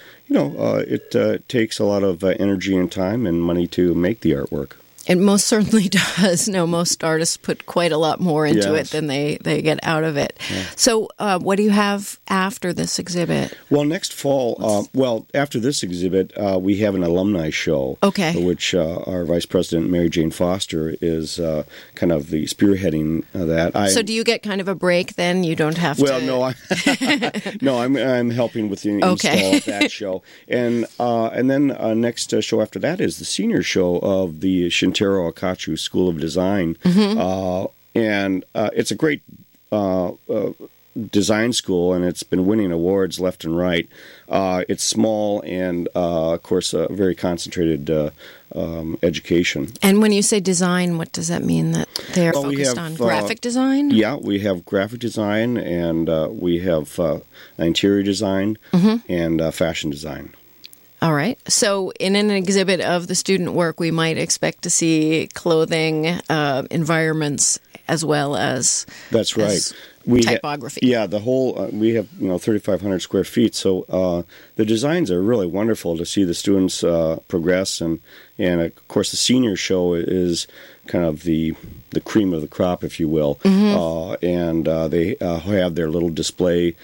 Speaker 6: it takes a lot of energy and time and money to make the artwork.
Speaker 2: It most certainly does. No, most artists put quite a lot more into it than they get out of it. Yeah. So what do you have after this exhibit?
Speaker 6: Well, next fall, after this exhibit, we have an alumni show, which our Vice President, Mary Jane Foster, is kind of the spearheading that. So
Speaker 2: do you get kind of a break then? You don't have to...
Speaker 6: Well, no, I'm helping with the install of that show. And then next show after that is the senior show of the Shintaro Akachu School of Design. And it's a great design school, and it's been winning awards left and right. It's small and, of course, a very concentrated education.
Speaker 2: And when you say design, what does that mean that they're focused on? Graphic design?
Speaker 6: Yeah, we have graphic design, and we have interior design and fashion design.
Speaker 2: All right. So in an exhibit of the student work, we might expect to see clothing, environments, as well as...
Speaker 6: That's right.
Speaker 2: typography.
Speaker 6: The whole we have 3,500 square feet, so the designs are really wonderful to see the students progress, and of course the senior show is kind of the cream of the crop, if you will, and they have their little display.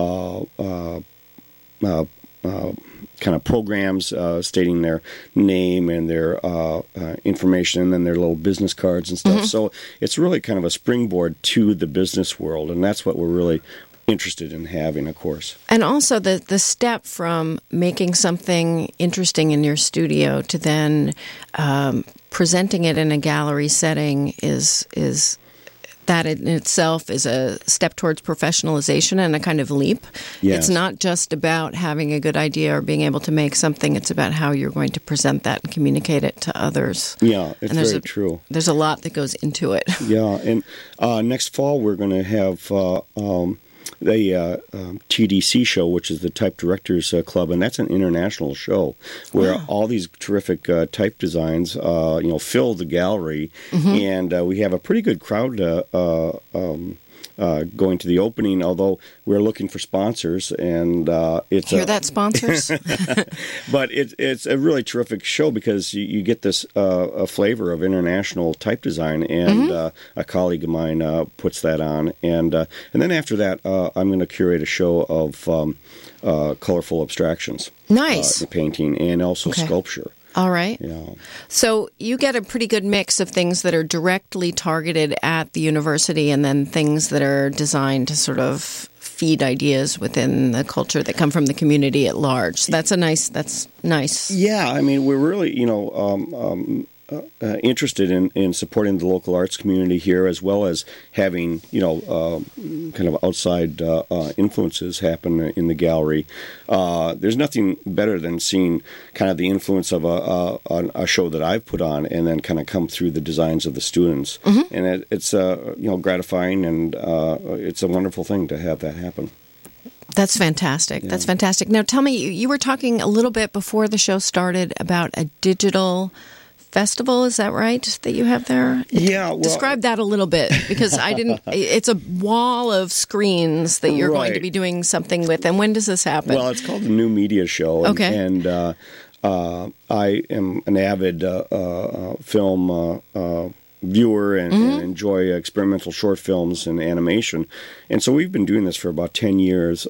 Speaker 6: Kind of programs stating their name and their information, and then their little business cards and stuff. So it's really kind of a springboard to the business world, and that's what we're really interested in having, of course.
Speaker 2: And also the step from making something interesting in your studio to then presenting it in a gallery setting is that in itself is a step towards professionalization and a kind of leap.
Speaker 6: Yes.
Speaker 2: It's not just about having a good idea or being able to make something. It's about how you're going to present that and communicate it to others.
Speaker 6: Yeah, it's very true.
Speaker 2: There's a lot that goes into it.
Speaker 6: Yeah, and next fall we're going to have the TDC show, which is the Type Directors Club, and that's an international show where all these terrific type designs, fill the gallery, and we have a pretty good crowd going to the opening. Although we're looking for sponsors, and it's
Speaker 2: that sponsors.
Speaker 6: But it's a really terrific show because you get this a flavor of international type design, and a colleague of mine puts that on, and then after that, I'm going to curate a show of colorful abstractions,
Speaker 2: nice
Speaker 6: painting, and also sculpture.
Speaker 2: All right.
Speaker 6: Yeah.
Speaker 2: So you get a pretty good mix of things that are directly targeted at the university and then things that are designed to sort of feed ideas within the culture that come from the community at large. So that's nice.
Speaker 6: Yeah, I mean, we're really, interested in supporting the local arts community here, as well as having, kind of outside influences happen in the gallery. There's nothing better than seeing kind of the influence of a show that I've put on, and then kind of come through the designs of the students. And it's gratifying, and it's a wonderful thing to have that happen.
Speaker 2: That's fantastic. Yeah. That's fantastic. Now, tell me, you were talking a little bit before the show started about a digital festival, is that right, that you have there?
Speaker 6: Yeah. Well,
Speaker 2: describe that a little bit, because I didn't. It's a wall of screens that you're going to be doing something with. And when does this happen?
Speaker 6: Well, it's called the New Media Show.
Speaker 2: Okay.
Speaker 6: And I am an avid film viewer and enjoy experimental short films and animation. And so we've been doing this for about 10 years.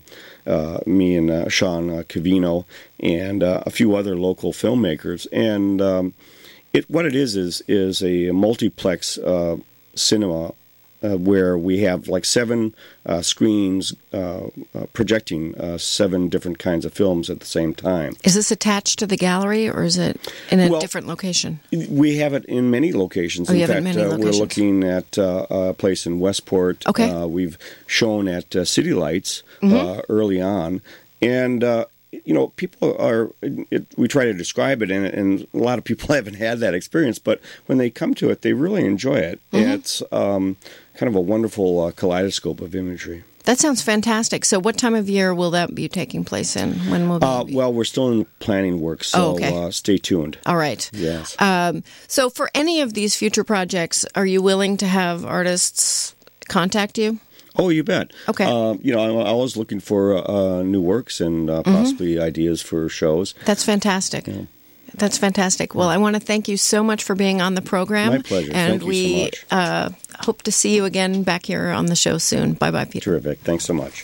Speaker 6: Me and Sean Cavino and a few other local filmmakers. And what it is a multiplex cinema where we have like 7 screens projecting 7 different kinds of films at the same time.
Speaker 2: Is this attached to the gallery, or is it in a different location?
Speaker 6: We have it in many locations.
Speaker 2: In
Speaker 6: fact,
Speaker 2: many locations.
Speaker 6: We're looking at a place in Westport.
Speaker 2: Okay.
Speaker 6: We've shown at City Lights early on. And people we try to describe it, and a lot of people haven't had that experience, but when they come to it, they really enjoy it. It's kind of a wonderful kaleidoscope of imagery.
Speaker 2: That sounds fantastic. So what time of year will that be taking place in? When will be?
Speaker 6: Well, we're still in planning work, so stay tuned.
Speaker 2: All right.
Speaker 6: Yes.
Speaker 2: So for any of these future projects, are you willing to have artists contact you?
Speaker 6: Oh, you bet.
Speaker 2: Okay.
Speaker 6: I'm always looking for new works and possibly ideas for shows.
Speaker 2: That's fantastic. Yeah. That's fantastic. Well, I want to thank you so much for being on the program.
Speaker 6: My pleasure.
Speaker 2: And
Speaker 6: thank you so much.
Speaker 2: Hope to see you again back here on the show soon. Bye-bye, Peter.
Speaker 6: Terrific. Thanks so much.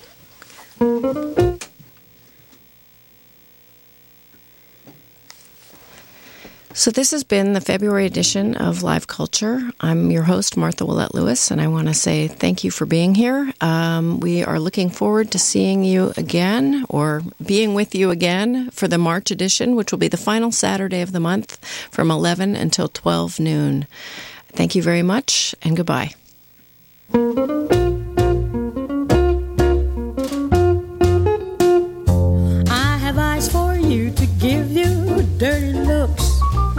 Speaker 2: So this has been the February edition of Live Culture. I'm your host, Martha Willett Lewis, and I want to say thank you for being here. We are looking forward to seeing you again, or being with you again, for the March edition, which will be the final Saturday of the month from 11 until 12 noon. Thank you very much, and goodbye.
Speaker 8: I have eyes for you to give you dirty looks.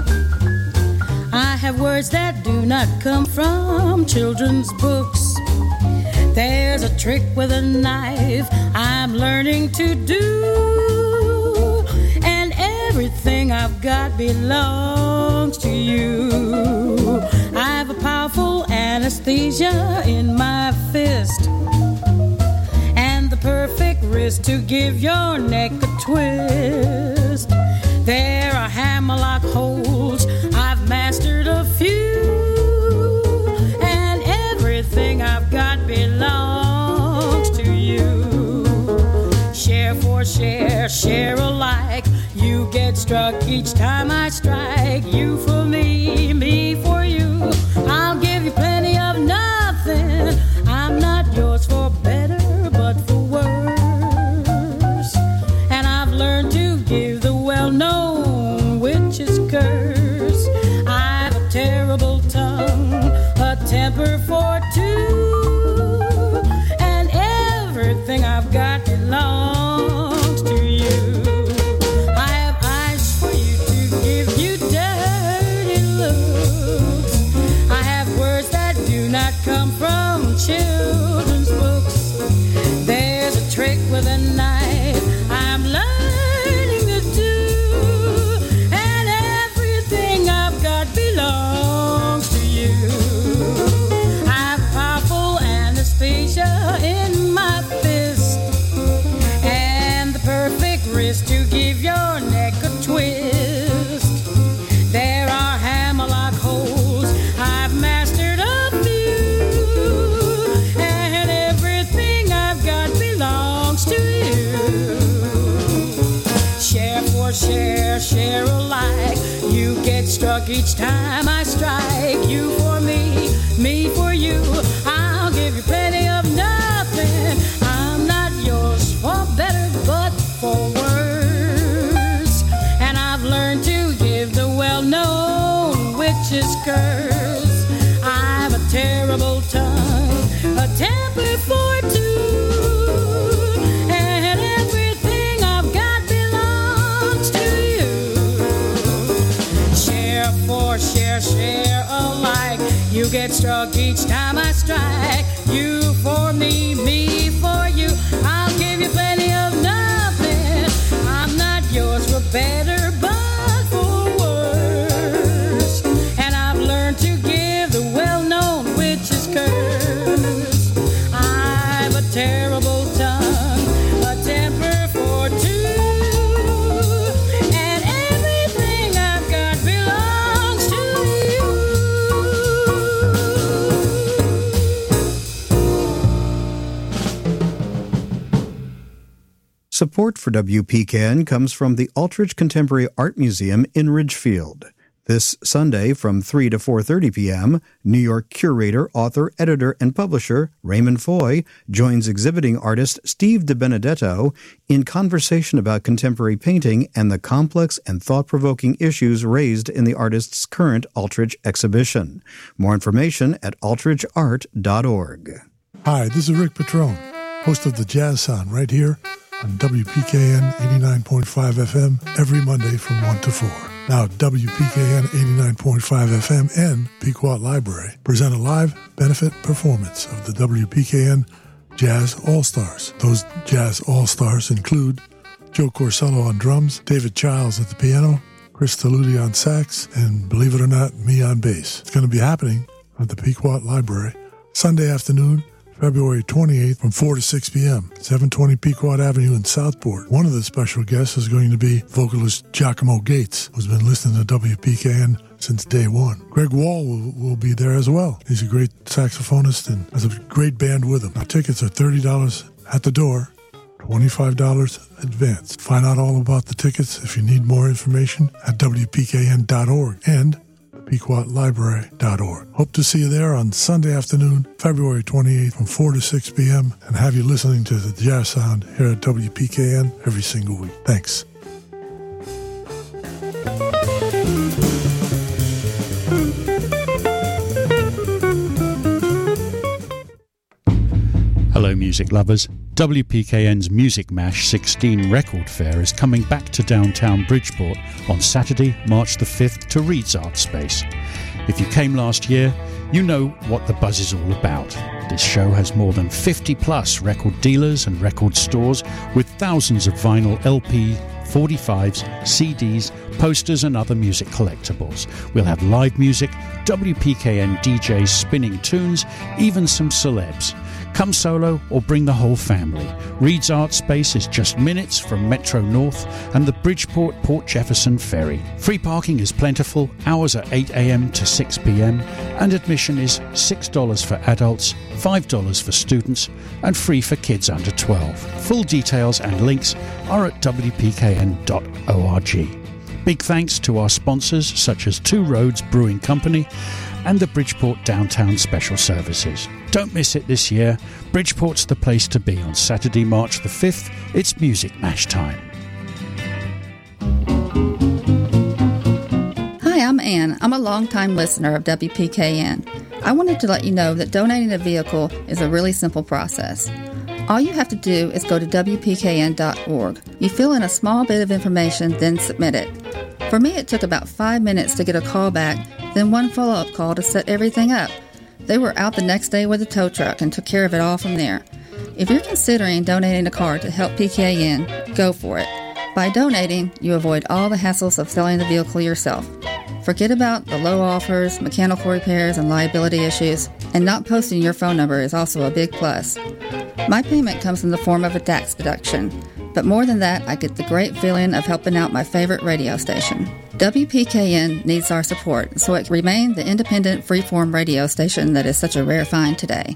Speaker 8: I have words that do not come from children's books. There's a trick with a knife I'm learning to do, and everything I've got belongs to you. I have a powerful and anesthesia in my fist, and the perfect wrist to give your neck a twist. There are hammerlock holds, I've mastered a few, and everything I've got belongs to you. Share for share, share alike. You get struck each time I strike. You for me, me for you. I'll give you plenty of nothing. I'm not yours for better, but for worse. And I've learned to give the well-known witch's curse. I've a terrible tongue, a temper for two, and everything I've got belongs to you. I have eyes for you to give you dirty looks. I have words that do not come from children's books. There's a trick with a knife I'm learning to do, and everything I've got belongs to you. I have powerful anesthesia in my fist, and the perfect wrist to give your neck a twist. There are hammerlock holes, I've mastered a few, and everything I've got belongs to you. Share for share, share alike. You get struck each time I strike. You for me, me for you. I'll give you plenty of nothing. I'm not yours for better, but for worse. And I've learned to give the well-known witch's curse. I've a terrible tongue, a temper for two, and everything I've got belongs to you. Share for share, share alike. You get struck each time I strike. You for me, me for you. I'll give you plenty of nothing. I'm not yours for better, but for worse. And I've learned to give the well-known witch's curse. I've a terrible tongue, a temper for two, and everything I've got belongs to you.
Speaker 9: Support for WPKN comes from the Aldrich Contemporary Art Museum in Ridgefield. This Sunday from 3 to 4:30 p.m., New York curator, author, editor, and publisher Raymond Foy joins exhibiting artist Steve DiBenedetto in conversation about contemporary painting and the complex and thought-provoking issues raised in the artist's current Aldrich exhibition. More information at aldrichart.org.
Speaker 10: Hi, this is Rick Petrone, host of the Jazz Sound right here on WPKN 89.5 FM every Monday from 1 to 4. Now, WPKN 89.5 FM and Pequot Library present a live benefit performance of the WPKN Jazz All-Stars. Those Jazz All-Stars include Joe Corsello on drums, David Childs at the piano, Chris Talludi on sax, and believe it or not, me on bass. It's going to be happening at the Pequot Library Sunday afternoon, February 28th from 4 to 6 p.m., 720 Pequot Avenue in Southport. One of the special guests is going to be vocalist Giacomo Gates, who's been listening to WPKN since day one. Greg Wall will be there as well. He's a great saxophonist and has a great band with him. Now, tickets are $30 at the door, $25 advance. Find out all about the tickets if you need more information at WPKN.org and PequotLibrary.org. Hope to see you there on Sunday afternoon, February 28th from 4 to 6 p.m. and have you listening to the Jazz Sound here at WPKN every single week. Thanks.
Speaker 11: Hello, music lovers. WPKN's Music Mash 16 Record Fair is coming back to downtown Bridgeport on Saturday, March the 5th to Reed's Art Space. If you came last year, you know what the buzz is all about. This show has more than 50 plus record dealers and record stores with thousands of vinyl LP, 45s, CDs, posters and other music collectibles. We'll have live music, WPKN DJs spinning tunes, even some celebs. Come solo or bring the whole family. Reed's Art Space is just minutes from Metro North and the Bridgeport-Port Jefferson Ferry. Free parking is plentiful, hours are 8 a.m. to 6 p.m. and admission is $6 for adults, $5 for students and free for kids under 12. Full details and links are at wpkn.org. Big thanks to our sponsors such as Two Roads Brewing Company and the Bridgeport Downtown Special Services. Don't miss it this year. Bridgeport's the place to be on Saturday, March the 5th. It's Music Mash time.
Speaker 12: Hi, I'm Ann. I'm a longtime listener of WPKN. I wanted to let you know that donating a vehicle is a really simple process. All you have to do is go to WPKN.org. You fill in a small bit of information, then submit it. For me, it took about 5 minutes to get a call back, then one follow-up call to set everything up. They were out the next day with a tow truck and took care of it all from there. If you're considering donating a car to help PKN, go for it. By donating, you avoid all the hassles of selling the vehicle yourself. Forget about the low offers, mechanical repairs, and liability issues, and not posting your phone number is also a big plus. My payment comes in the form of a tax deduction, but more than that, I get the great feeling of helping out my favorite radio station. WPKN needs our support, so it can remain the independent, freeform radio station that is such a rare find today.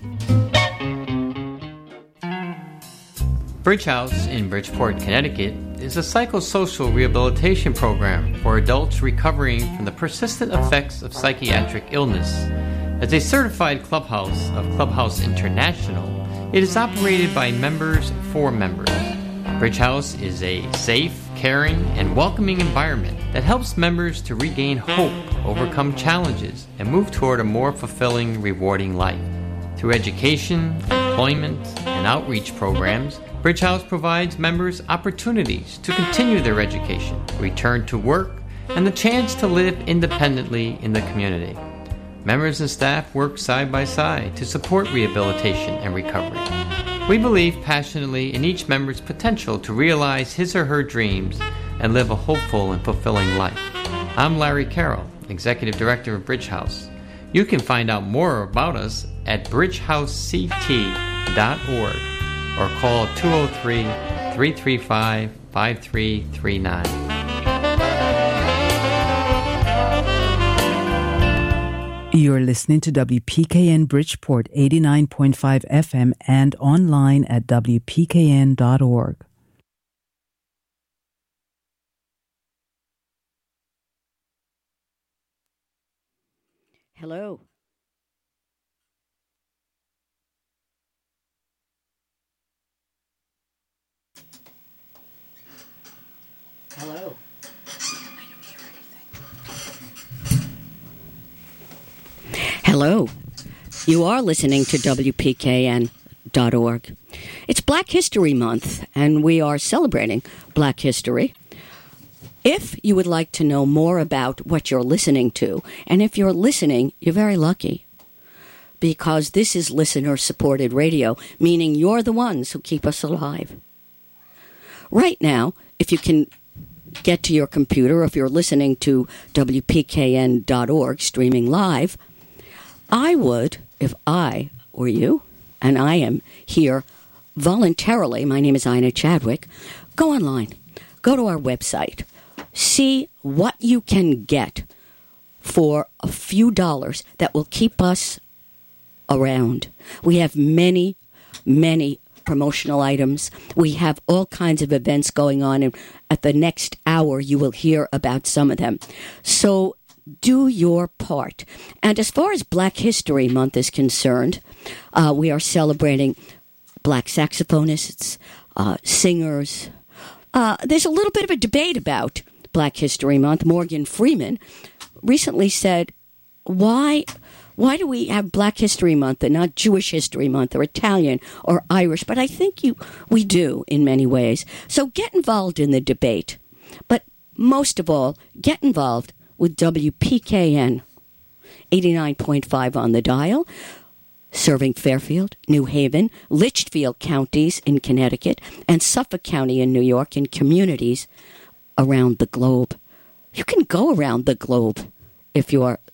Speaker 13: Bridge House in Bridgeport, Connecticut is a psychosocial rehabilitation program for adults recovering from the persistent effects of psychiatric illness. As a certified clubhouse of Clubhouse International, it is operated by members for members. Bridge House is a safe, caring, and welcoming environment that helps members to regain hope, overcome challenges, and move toward a more fulfilling, rewarding life. Through education, employment, and outreach programs, Bridge House provides members opportunities to continue their education, return to work, and the chance to live independently in the community. Members and staff work side by side to support rehabilitation and recovery. We believe passionately in each member's potential to realize his or her dreams and live a hopeful and fulfilling life. I'm Larry Carroll, Executive Director of Bridge House. You can find out more about us at bridgehousect.org or call 203-335-5339.
Speaker 14: You're listening to WPKN Bridgeport 89.5 FM and online at WPKN.org.
Speaker 15: Hello. Hello. Hello. You are listening to WPKN.org. It's Black History Month, and we are celebrating Black history. If you would like to know more about what you're listening to, and if you're listening, you're very lucky, because this is listener-supported radio, meaning you're the ones who keep us alive. Right now, if you can get to your computer, if you're listening to WPKN.org streaming live, I would, if I were you, and I am here voluntarily, my name is Ina Chadwick, go online, go to our website, see what you can get for a few dollars that will keep us around. We have many, many promotional items. We have all kinds of events going on, and at the next hour you will hear about some of them. So do your part. And as far as Black History Month is concerned, we are celebrating black saxophonists, singers. There's a little bit of a debate about Black History Month. Morgan Freeman recently said, why do we have Black History Month and not Jewish History Month or Italian or Irish? But I think we do in many ways. So get involved in the debate. But most of all, get involved with WPKN 89.5 on the dial, serving Fairfield, New Haven, Litchfield counties in Connecticut, and Suffolk County in New York, and communities around the globe. You can go around the globe if you're